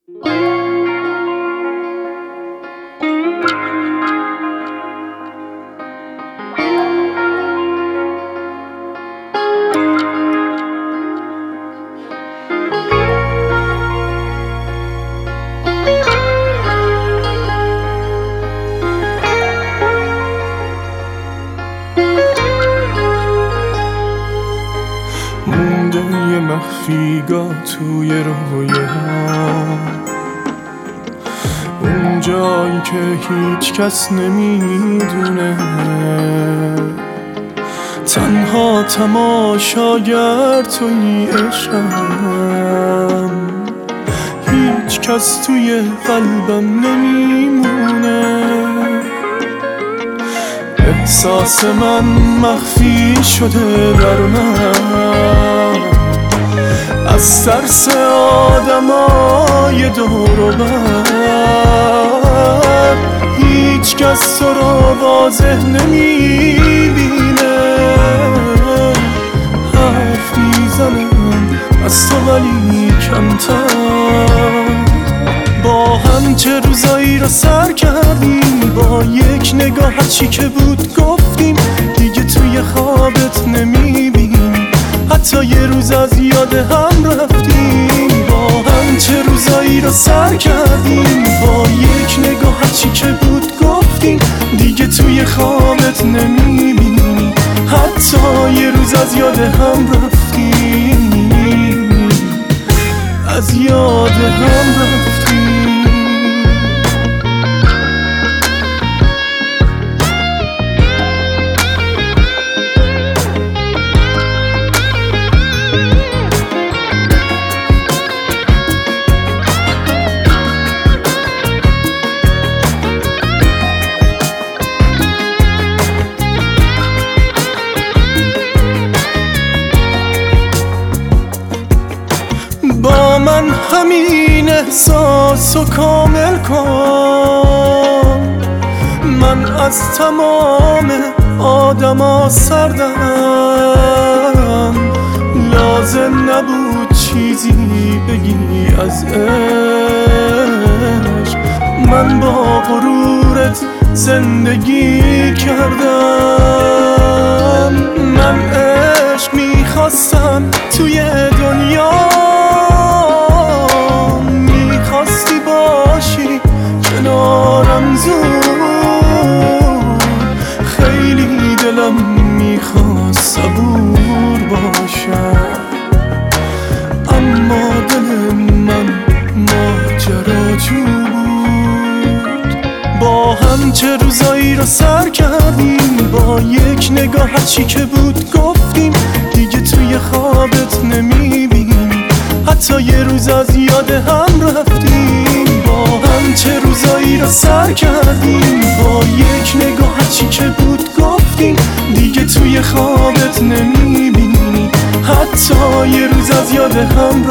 مونده یه مخفیگاه توی رویام، اون جایی که هیچ کس نمیدونه، تنها تماشاگر توی عشقم، هیچ کس توی قلبم نمیمونه. احساس من مخفی شده در من، از ترس آدمای دور و بر، هیچ کس تو رو واضح نمیبینه. حرف میزنم از تو ولی کمتر، با هم چه روزایی رو سر کردیم، با یک نگاه هرچی که بود گفتیم، دیگه توی خوابت نمیبینیم، حتی یه روز از یاد هم رفتیم. با هم چه روزایی رو سر کردیم، با یک نگاه هرچی که بود گفتیم، دیگه توی خوابت نمیبینیم، حتی یه روز از یاد هم رفتیم، از یاد هم رفتیم. با من همین احساسو کامل کن، من از تمام آدما سردم، لازم نبود چیزی بگی از عشق، من با غرورت زندگی کردم. من عشق میخواستم توی دنیا، میخواستی باشی کنارم زود، خیلی دلم میخواست صبور باشم، اما دل من ماجراجو بود. با هم چه روزایی رو سر کردیم، با یک نگاه هرچی که بود گفتیم، دیگه توی خوابت نمیبینیم، حتی یه روز از یاد هم رفتیم. با هم چه روزایی رو سر کردیم، با یک نگاه هرچی که بود گفتیم، دیگه توی خوابت نمیبینیم، حتی یه روز از یاد هم